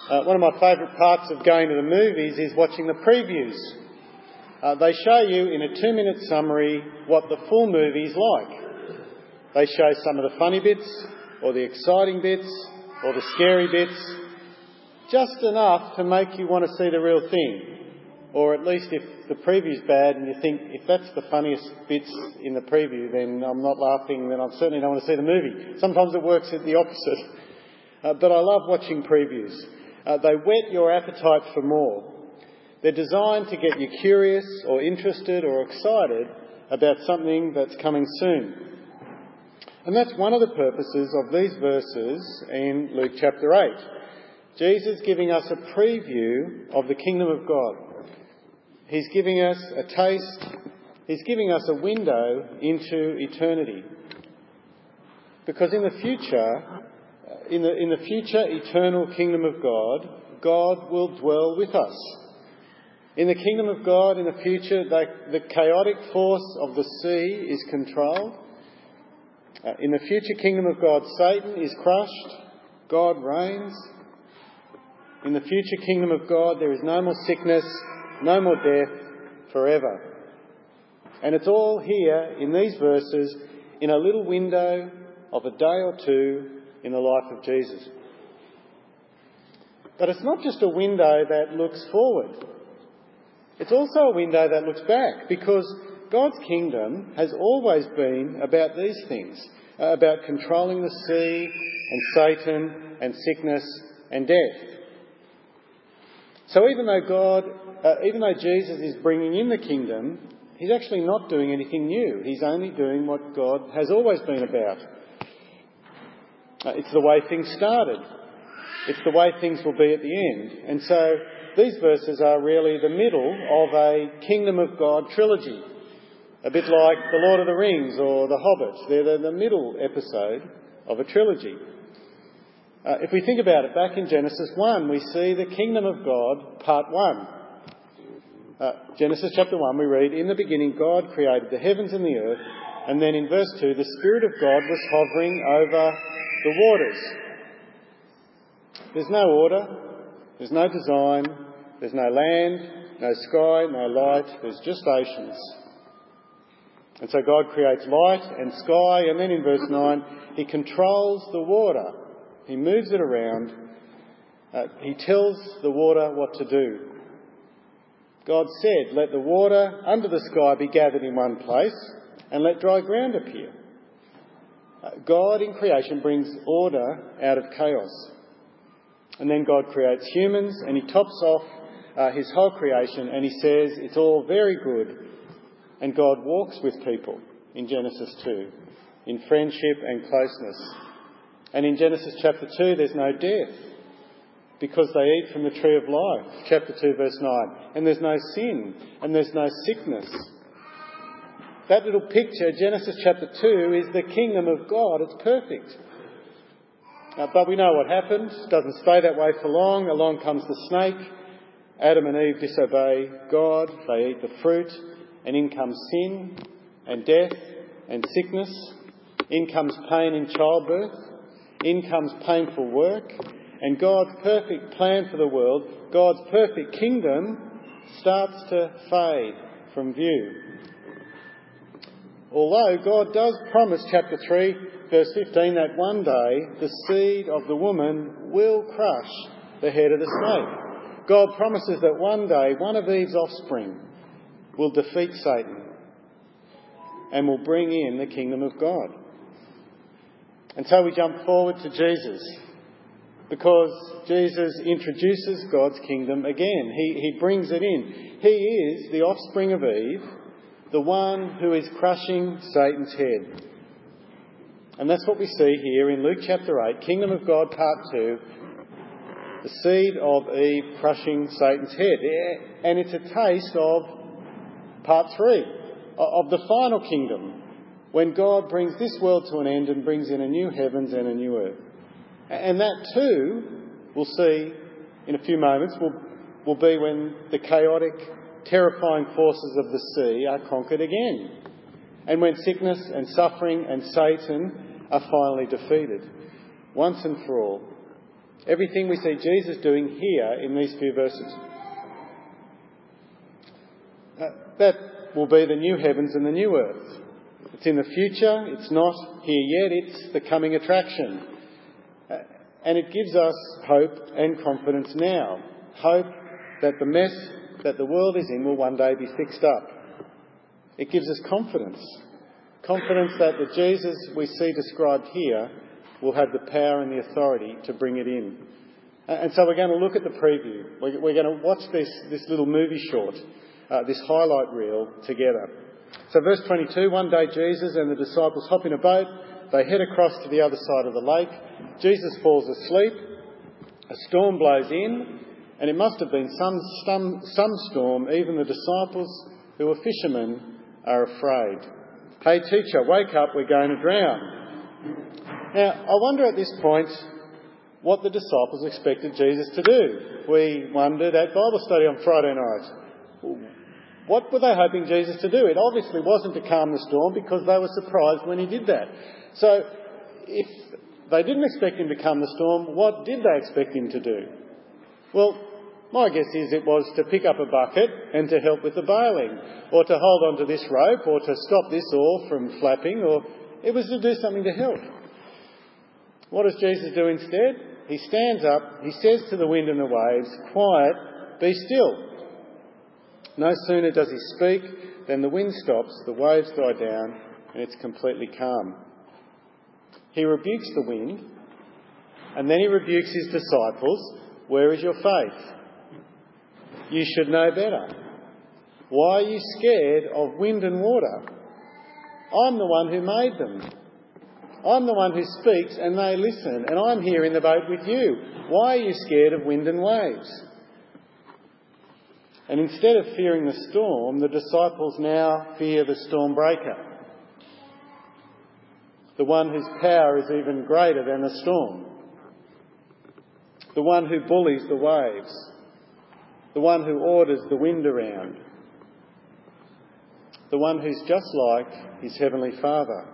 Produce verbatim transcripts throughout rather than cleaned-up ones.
Uh, one of my favourite parts of going to the movies is watching the previews. Uh, they show you in a two-minute summary what the full movie's like. They show some of the funny bits, or the exciting bits, or the scary bits, just enough to make you want to see the real thing. Or at least if the preview's bad and you think, if that's the funniest bits in the preview, then I'm not laughing, then I certainly don't want to see the movie. Sometimes it works at the opposite. Uh, but I love watching previews. Uh, they whet your appetite for more. They're designed to get you curious or interested or excited about something that's coming soon. And that's one of the purposes of these verses in Luke chapter eight. Jesus giving us a preview of the kingdom of God. He's giving us a taste, he's giving us a window into eternity. Because in the future, in the, in the future eternal kingdom of God, God will dwell with us. In the kingdom of God, in the future, the, the chaotic force of the sea is controlled. Uh, in the future kingdom of God, Satan is crushed, God reigns. In the future kingdom of God, there is no more sickness, no more death, forever. And it's all here in these verses in a little window of a day or two in the life of Jesus. But it's not just a window that looks forward. It's also a window that looks back, because God's kingdom has always been about these things, about controlling the sea and Satan and sickness and death. So even though God, uh, even though Jesus is bringing in the kingdom, he's actually not doing anything new. He's only doing what God has always been about. Uh, it's the way things started. It's the way things will be at the end. And so these verses are really the middle of a Kingdom of God trilogy. A bit like The Lord of the Rings or The Hobbit. They're the, the middle episode of a trilogy. Uh, if we think about it, back in Genesis one, we see the Kingdom of God, part one. Uh, Genesis chapter one, we read, "In the beginning God created the heavens and the earth," and then in verse two, "The Spirit of God was hovering over the waters." There's no order, there's no design, there's no land, no sky, no light, there's just oceans. And so God creates light and sky, and then in verse nine, he controls the water. He moves it around. Uh, he tells the water what to do. God said, "Let the water under the sky be gathered in one place, and let dry ground appear." Uh, God in creation brings order out of chaos. And then God creates humans, and he tops off uh, his whole creation, and he says it's all very good. And God walks with people in Genesis two, in friendship and closeness. And in Genesis chapter two, there's no death, because they eat from the tree of life. Chapter two, verse nine. And there's no sin, and there's no sickness. That little picture, Genesis chapter two, is the kingdom of God. It's perfect. Uh, but we know what happened. It doesn't stay that way for long. Along comes the snake. Adam and Eve disobey God. They eat the fruit. And in comes sin and death and sickness. In comes pain in childbirth. In comes painful work. And God's perfect plan for the world, God's perfect kingdom, starts to fade from view. Although God does promise, chapter three, verse fifteen, that one day the seed of the woman will crush the head of the snake. God promises that one day one of Eve's offspring will defeat Satan and will bring in the kingdom of God. And so we jump forward to Jesus, because Jesus introduces God's kingdom again. He, he brings it in. He is the offspring of Eve, the one who is crushing Satan's head. And that's what we see here in Luke chapter eight, Kingdom of God part two, the seed of Eve crushing Satan's head. And it's a taste of part three, of the final kingdom, when God brings this world to an end and brings in a new heavens and a new earth. And that too, we'll see in a few moments, will, will be when the chaotic, terrifying forces of the sea are conquered again. And when sickness and suffering and Satan are finally defeated, once and for all. Everything we see Jesus doing here in these few verses. Uh, that will be the new heavens and the new earth. It's in the future, it's not here yet, it's the coming attraction. Uh, and it gives us hope and confidence now. Hope that the mess that the world is in will one day be fixed up. It gives us confidence. Confidence that the Jesus we see described here will have the power and the authority to bring it in. And so we're going to look at the preview. We're going to watch this, this little movie short, uh, this highlight reel together. So verse twenty-two, one day Jesus and the disciples hop in a boat. They head across to the other side of the lake. Jesus falls asleep. A storm blows in, and it must have been some, some, some storm. Even the disciples, who were fishermen, are afraid. "Hey teacher, wake up, we're going to drown." Now, I wonder at this point what the disciples expected Jesus to do. We wondered at Bible study on Friday night. What were they hoping Jesus to do? It obviously wasn't to calm the storm, because they were surprised when he did that. So, if they didn't expect him to calm the storm, what did they expect him to do? Well, my guess is it was to pick up a bucket and to help with the bailing, or to hold onto this rope, or to stop this oar from flapping, or it was to do something to help. What does Jesus do instead? He stands up, he says to the wind and the waves, "Quiet, be still." No sooner does he speak than the wind stops, the waves die down, and it's completely calm. He rebukes the wind, and then he rebukes his disciples. "Where is your faith? You should know better. Why are you scared of wind and water? I'm the one who made them. I'm the one who speaks and they listen, and I'm here in the boat with you. Why are you scared of wind and waves?" And instead of fearing the storm, the disciples now fear the storm breaker, the one whose power is even greater than the storm, the one who bullies the waves, the one who orders the wind around, the one who's just like his heavenly Father.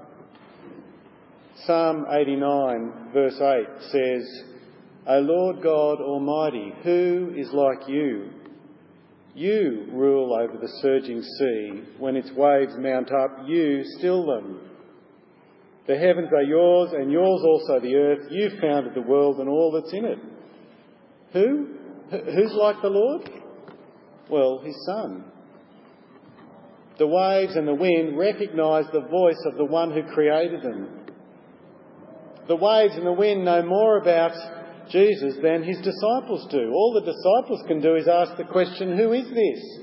Psalm eighty-nine verse eight says, "O Lord God Almighty, who is like you? You rule over the surging sea. When its waves mount up, you still them. The heavens are yours, and yours also the earth. You founded the world and all that's in it." Who? Who's like the Lord? Well, his Son. The waves and the wind recognise the voice of the one who created them. The waves and the wind know more about Jesus than his disciples do. All the disciples can do is ask the question, "Who is this?"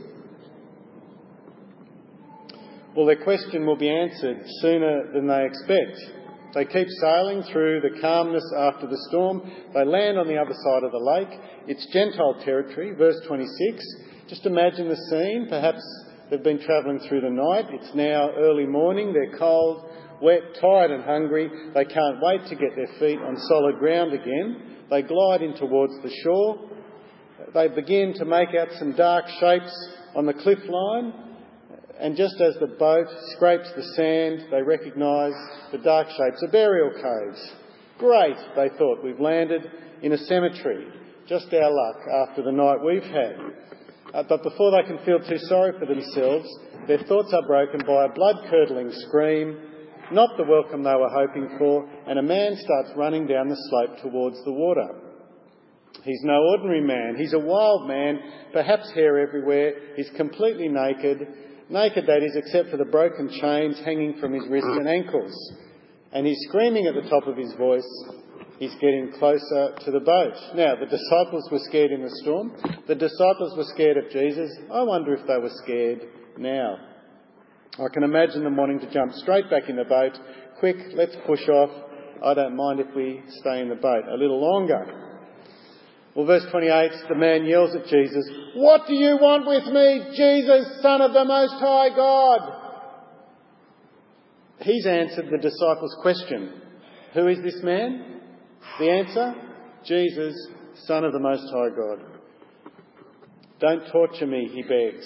Well, their question will be answered sooner than they expect. They keep sailing through the calmness after the storm. They land on the other side of the lake. It's Gentile territory, verse twenty-six. Just imagine the scene. Perhaps they've been travelling through the night. It's now early morning. They're cold, wet, tired and hungry. They can't wait to get their feet on solid ground again. They glide in towards the shore. They begin to make out some dark shapes on the cliff line. And just as the boat scrapes the sand, they recognise the dark shapes are burial caves. Great, they thought, we've landed in a cemetery. Just our luck after the night we've had. Uh, but before they can feel too sorry for themselves, their thoughts are broken by a blood-curdling scream, not the welcome they were hoping for, and a man starts running down the slope towards the water. He's no ordinary man. He's a wild man, perhaps hair everywhere. He's completely naked. Naked, that is, except for the broken chains hanging from his wrists and ankles. And he's screaming at the top of his voice. He's getting closer to the boat. Now, the disciples were scared in the storm. The disciples were scared of Jesus. I wonder if they were scared now. I can imagine them wanting to jump straight back in the boat. Quick, let's push off. I don't mind if we stay in the boat a little longer. Well, verse twenty-eight, the man yells at Jesus, "What do you want with me, Jesus, Son of the Most High God?" He's answered the disciples' question. Who is this man? The answer? Jesus, Son of the Most High God. Don't torture me, he begs.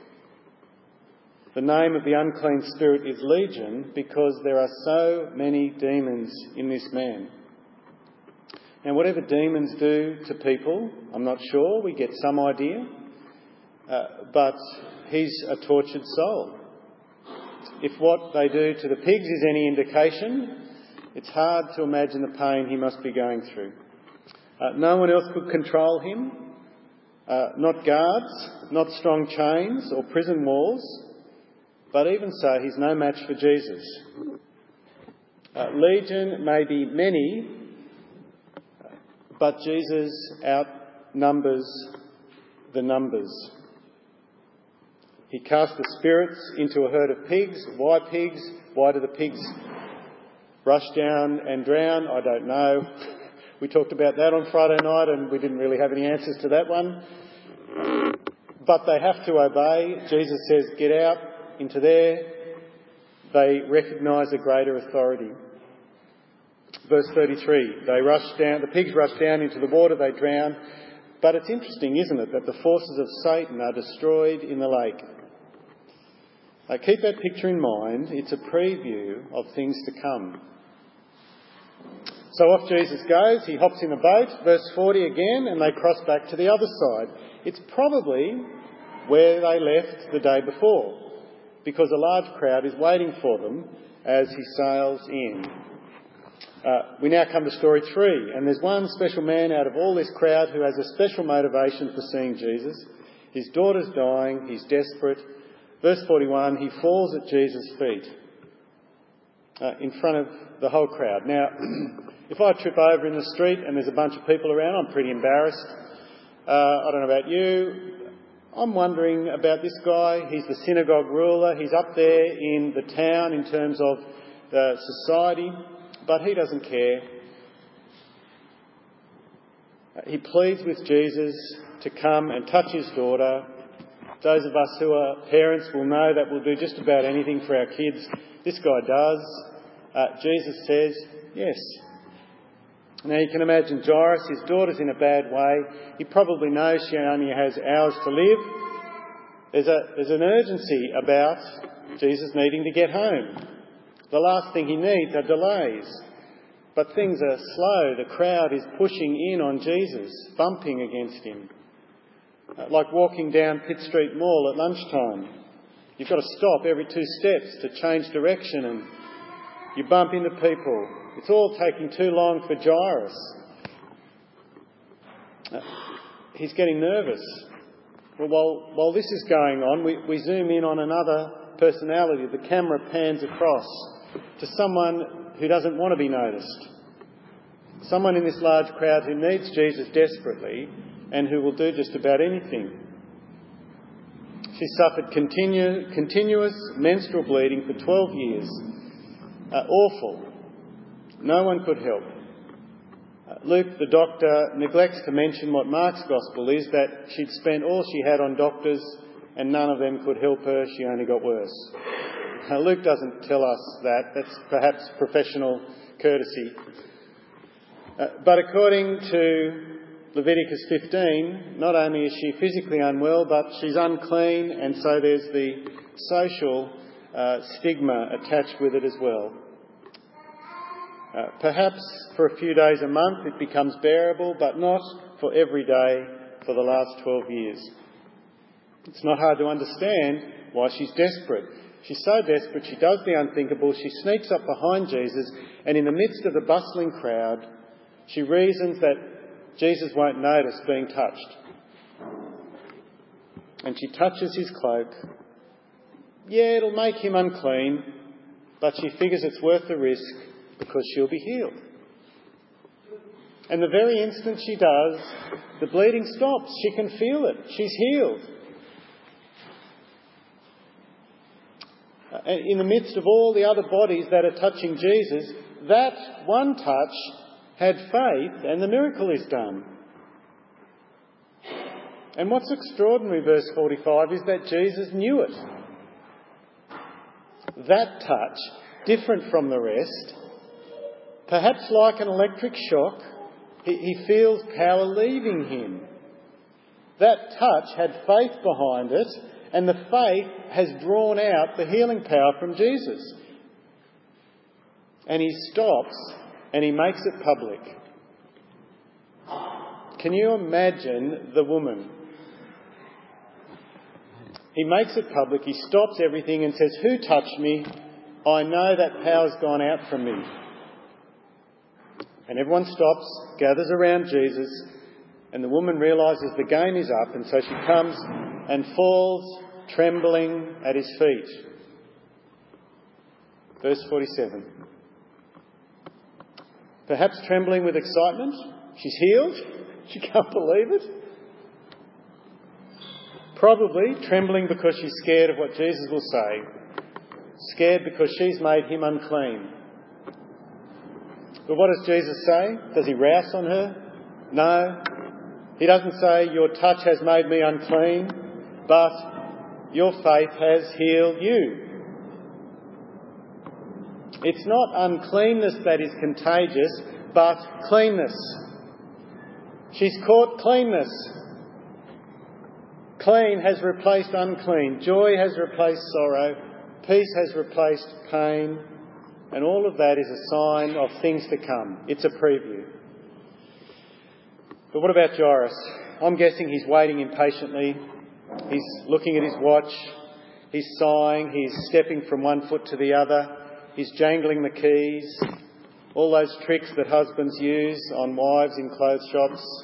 The name of the unclean spirit is Legion because there are so many demons in this man. Now, whatever demons do to people, I'm not sure, we get some idea, uh, but he's a tortured soul. If what they do to the pigs is any indication, it's hard to imagine the pain he must be going through. Uh, no one else could control him, uh, not guards, not strong chains or prison walls, but even so, he's no match for Jesus. Uh, legion may be many, but Jesus outnumbers the numbers. He cast the spirits into a herd of pigs. Why pigs? Why do the pigs rush down and drown? I don't know. We talked about that on Friday night and we didn't really have any answers to that one. But they have to obey. Jesus says, get out into there. They recognise a greater authority. Verse thirty-three, they rush down, the pigs rush down into the water, they drown. But it's interesting, isn't it, that the forces of Satan are destroyed in the lake. Uh, keep that picture in mind. It's a preview of things to come. So off Jesus goes. He hops in a boat, verse forty again, and they cross back to the other side. It's probably where they left the day before, because a large crowd is waiting for them as he sails in. Uh, we now come to story three, and there's one special man out of all this crowd who has a special motivation for seeing Jesus. His daughter's dying, he's desperate. Verse forty-one, he falls at Jesus' feet uh, in front of the whole crowd. Now, if I trip over in the street and there's a bunch of people around, I'm pretty embarrassed. Uh, I don't know about you. I'm wondering about this guy. He's the synagogue ruler. He's up there in the town in terms of uh, society, but he doesn't care. Uh, he pleads with Jesus to come and touch his daughter. Those of us who are parents will know that we'll do just about anything for our kids. This guy does. Uh, Jesus says, yes. Now you can imagine Jairus, his daughter's in a bad way. He probably knows she only has hours to live. There's, a, there's an urgency about Jesus needing to get home. The last thing he needs are delays. But things are slow. The crowd is pushing in on Jesus, bumping against him. Uh, like walking down Pitt Street Mall at lunchtime. You've got to stop every two steps to change direction and you bump into people. It's all taking too long for Jairus. Uh, he's getting nervous. Well, while, while this is going on, we, we zoom in on another personality. The camera pans across to someone who doesn't want to be noticed. Someone in this large crowd who needs Jesus desperately and who will do just about anything. She suffered continu- continuous menstrual bleeding for twelve years. Uh, awful. No one could help. Uh, Luke, the doctor, neglects to mention what Mark's gospel is, that she'd spent all she had on doctors and none of them could help her. She only got worse. Uh, Luke doesn't tell us that. That's perhaps professional courtesy. Uh, but according to Leviticus fifteen, not only is she physically unwell, but she's unclean, and so there's the social uh, stigma attached with it as well. Uh, perhaps for a few days a month it becomes bearable, but not for every day for the last twelve years. It's not hard to understand why she's desperate. She's so desperate she does the unthinkable. She sneaks up behind Jesus, and in the midst of the bustling crowd, she reasons that Jesus won't notice being touched. And she touches his cloak. Yeah, it'll make him unclean, but she figures it's worth the risk because she'll be healed. And the very instant she does, the bleeding stops. She can feel it. She's healed. And in the midst of all the other bodies that are touching Jesus, that one touch had faith and the miracle is done. And what's extraordinary, verse forty-five, is that Jesus knew it. That touch, different from the rest, perhaps like an electric shock, he, he feels power leaving him. That touch had faith behind it, and the faith has drawn out the healing power from Jesus. And he stops and he makes it public. Can you imagine the woman? He makes it public, he stops everything and says, "Who touched me? I know that power's gone out from me." And everyone stops, gathers around Jesus, and the woman realises the game is up, and so she comes and falls trembling at his feet. Verse forty-seven. Perhaps trembling with excitement. She's healed. She can't believe it. Probably trembling because she's scared of what Jesus will say. Scared because she's made him unclean. But what does Jesus say? Does he rouse on her? No. He doesn't say, "Your touch has made me unclean," but "Your faith has healed you." It's not uncleanness that is contagious, but cleanness. She's caught cleanness. Clean has replaced unclean. Joy has replaced sorrow. Peace has replaced pain. And all of that is a sign of things to come. It's a preview. But what about Jairus? I'm guessing he's waiting impatiently. He's looking at his watch. He's sighing. He's stepping from one foot to the other. He's jangling the keys. All those tricks that husbands use on wives in clothes shops.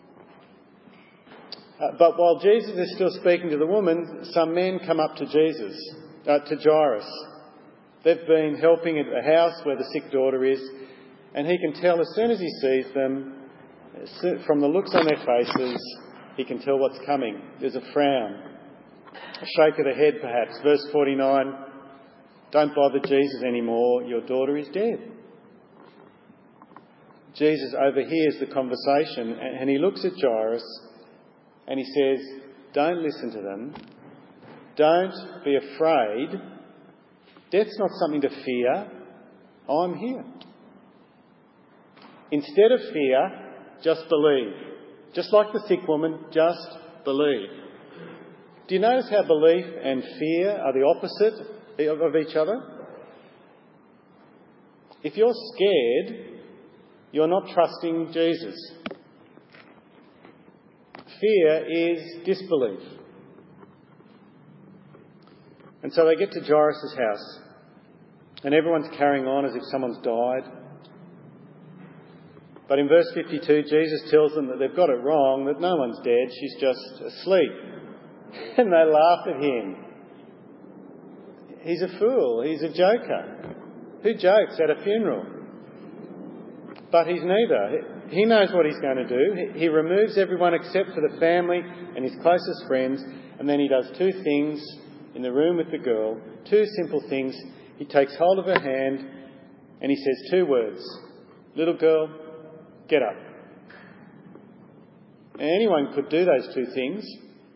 Uh, but while Jesus is still speaking to the woman, some men come up to Jesus, uh, to Jairus. They've been helping at the house where the sick daughter is, and he can tell as soon as he sees them, from the looks on their faces, he can tell what's coming. There's a frown, a shake of the head perhaps. Verse forty-nine, "Don't bother Jesus anymore, your daughter is dead." Jesus overhears the conversation and he looks at Jairus and he says, "Don't listen to them. Don't be afraid. Death's not something to fear. I'm here." Instead of fear, just believe. Just like the sick woman, just believe. Do you notice how belief and fear are the opposite of each other? If you're scared, you're not trusting Jesus. Fear is disbelief. And so they get to Jairus' house, and everyone's carrying on as if someone's died. But in verse fifty-two, Jesus tells them that they've got it wrong, that no one's dead, she's just asleep. And they laugh at him. He's a fool, he's a joker. Who jokes at a funeral? But he's neither. He knows what he's going to do. He removes everyone except for the family and his closest friends, and then he does two things in the room with the girl, two simple things. He takes hold of her hand and he says two words: "Little girl, get up." And anyone could do those two things,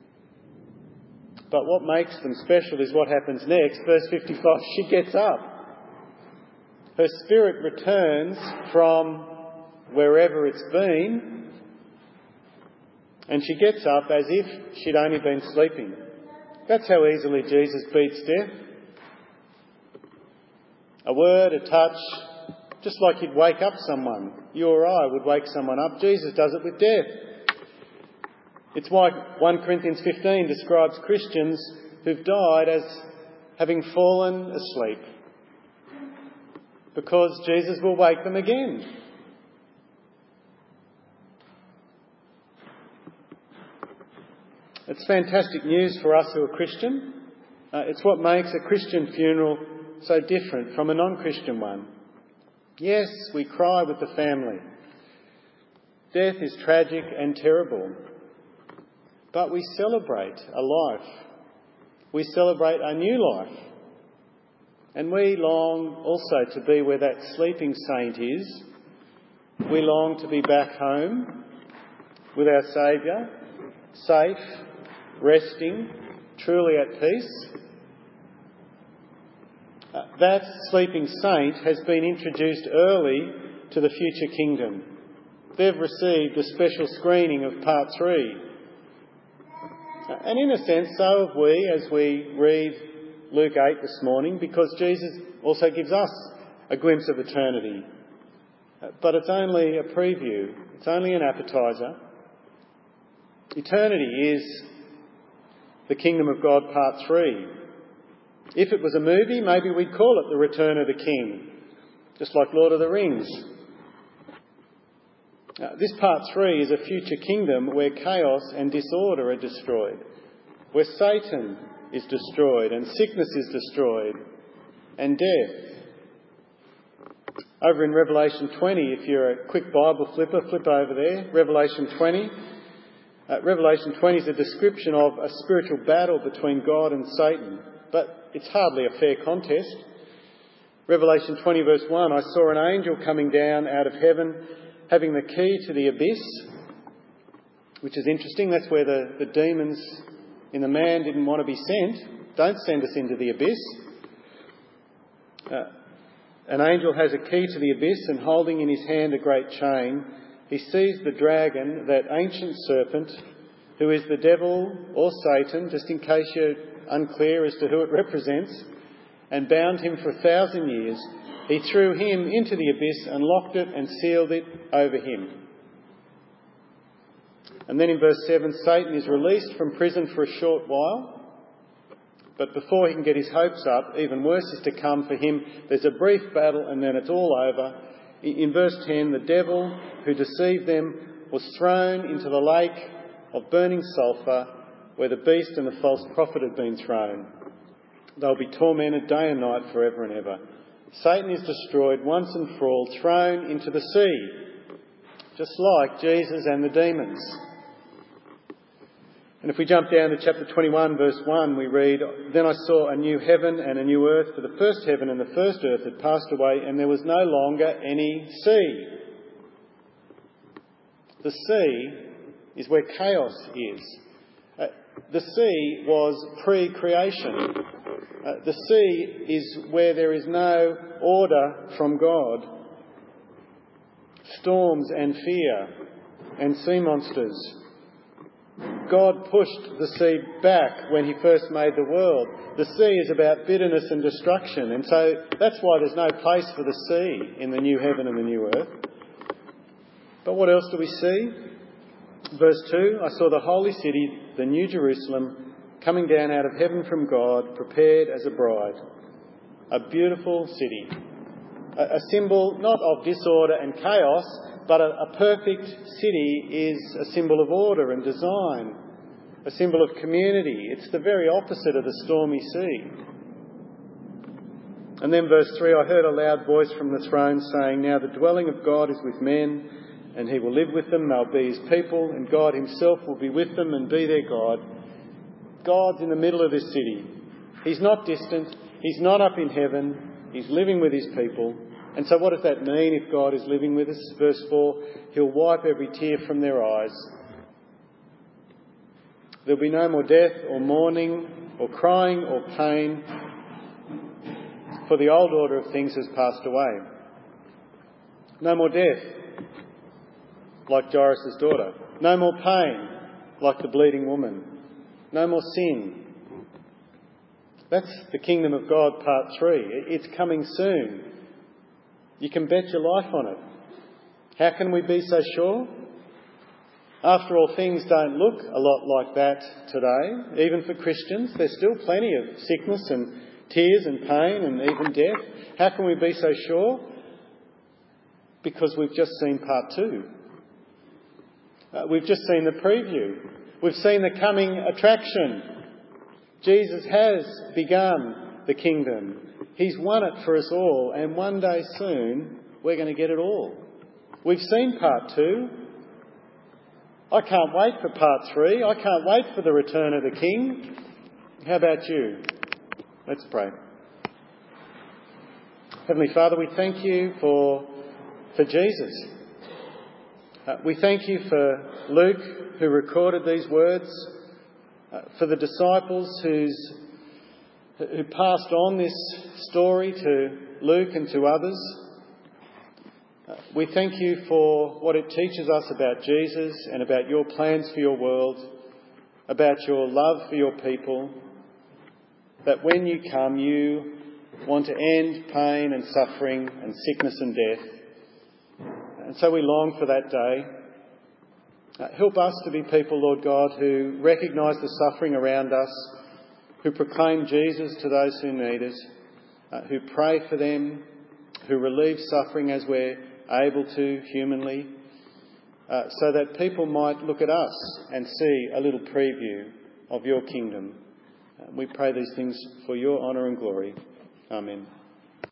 but what makes them special is what happens next. Verse fifty-five, she gets up. Her spirit returns from wherever it's been, and she gets up as if she'd only been sleeping. That's how easily Jesus beats death. A word, a touch, just like he'd wake up someone. You or I would wake someone up. Jesus does it with death. It's why First Corinthians fifteen describes Christians who've died as having fallen asleep, because Jesus will wake them again. It's fantastic news for us who are Christian. Uh, it's what makes a Christian funeral so different from a non-Christian one. Yes, we cry with the family. Death is tragic and terrible. But we celebrate a life. We celebrate a new life. And we long also to be where that sleeping saint is. We long to be back home with our Saviour, safe, resting, truly at peace. Uh, that sleeping saint has been introduced early to the future kingdom. They've received a special screening of part three. Uh, and in a sense, so have we as we read Luke eight this morning, because Jesus also gives us a glimpse of eternity. Uh, but it's only a preview. It's only an appetizer. Eternity is the Kingdom of God Part three. If it was a movie, maybe we'd call it The Return of the King, just like Lord of the Rings. Uh, this Part three is a future kingdom where chaos and disorder are destroyed, where Satan is destroyed and sickness is destroyed and death. Over in Revelation twenty, if you're a quick Bible flipper, flip over there, Revelation twenty. Uh, Revelation twenty is a description of a spiritual battle between God and Satan, but it's hardly a fair contest. Revelation twenty verse one, I saw an angel coming down out of heaven having the key to the abyss, which is interesting. That's where the, the demons in the man didn't want to be sent. Don't send us into the abyss. Uh, an angel has a key to the abyss, and holding in his hand a great chain, he seized the dragon, that ancient serpent, who is the devil or Satan, just in case you're unclear as to who it represents, and bound him for a thousand years. He threw him into the abyss and locked it and sealed it over him. And then in verse seven, Satan is released from prison for a short while. But before he can get his hopes up, even worse is to come for him. There's a brief battle and then it's all over. In verse ten, the devil who deceived them was thrown into the lake of burning sulphur where the beast and the false prophet had been thrown. They'll be tormented day and night forever and ever. Satan is destroyed once and for all, thrown into the sea, just like Jesus and the demons. And if we jump down to chapter twenty-one, verse one, we read, Then I saw a new heaven and a new earth, for the first heaven and the first earth had passed away, and there was no longer any sea. The sea is where chaos is. Uh, the sea was pre-creation. Uh, the sea is where there is no order from God. Storms and fear and sea monsters. God pushed the sea back when he first made the world. The sea is about bitterness and destruction, and so that's why there's no place for the sea in the new heaven and the new earth. But what else do we see? Verse two, I saw the holy city, the new Jerusalem, coming down out of heaven from God, prepared as a bride. A beautiful city. A, a symbol not of disorder and chaos, but a, a perfect city is a symbol of order and design, a symbol of community. It's the very opposite of the stormy sea. And then verse three, I heard a loud voice from the throne saying, Now the dwelling of God is with men, and he will live with them, they'll be his people, and God himself will be with them and be their God. God's in the middle of this city. He's not distant, he's not up in heaven, he's living with his people. And so what does that mean if God is living with us? Verse four, he'll wipe every tear from their eyes. There'll be no more death or mourning or crying or pain, for the old order of things has passed away. No more death, like Jairus' daughter. No more pain, like the bleeding woman. No more sin. That's the Kingdom of God, part three. It's coming soon. You can bet your life on it. How can we be so sure? After all, things don't look a lot like that today. Even for Christians, there's still plenty of sickness and tears and pain and even death. How can we be so sure? Because we've just seen part two. Uh, we've just seen the preview. We've seen the coming attraction. Jesus has begun the kingdom. He's won it for us all, and one day soon we're going to get it all. We've seen part two. I can't wait for part three. I can't wait for the return of the King. How about you? Let's pray. Heavenly Father, we thank you for, for Jesus. Uh, we thank you for Luke, who recorded these words, uh, for the disciples who's, who passed on this story to Luke and to others. Uh, we thank you for what it teaches us about Jesus and about your plans for your world, about your love for your people, that when you come you want to end pain and suffering and sickness and death. And so we long for that day. Uh, help us to be people, Lord God, who recognise the suffering around us, who proclaim Jesus to those who need it, uh, who pray for them, who relieve suffering as we're able to humanly, uh, so that people might look at us and see a little preview of your kingdom. Uh, we pray these things for your honour and glory. Amen.